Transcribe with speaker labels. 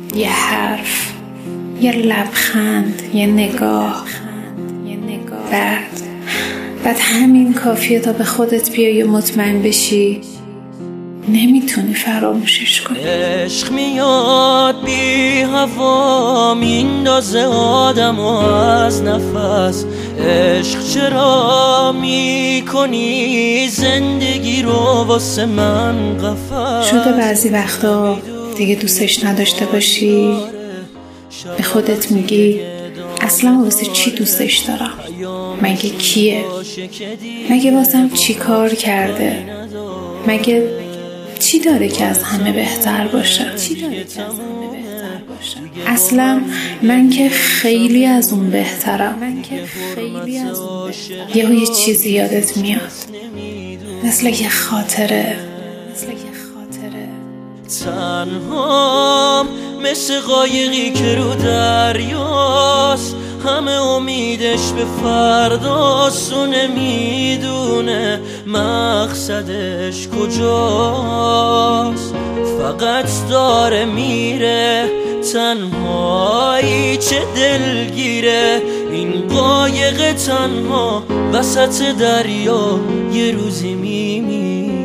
Speaker 1: یه حرف، یه لبخند، یه نگاه. بعد همین کافیه تا به خودت بیای و مطمئن بشی نمیتونی فراموشش کنی.
Speaker 2: عشق میاد بی هوا، میندازه آدم از نفس. عشق چرا میکنی زندگی رو واسه من قفس؟
Speaker 1: شده بعضی وقتا دیگه دوستش نداشته باشی، به خودت میگی اصلا واسه چی دوستش دارم؟ مگه کیه؟ مگه واسم چی کار کرده؟ مگه چی داره که از همه بهتر باشه؟ اصلا من که خیلی از اون بهترم. یه چیزی یادت میاد، مثل یه خاطره.
Speaker 2: تنهام مثل قایقی که رو دریاست، همه امیدش به فرداست و نمیدونه مقصدش کجاست. فقط داره میره تنهایی، چه دلگیره این قایق تنها وسط دریا، یه روزی میمیره.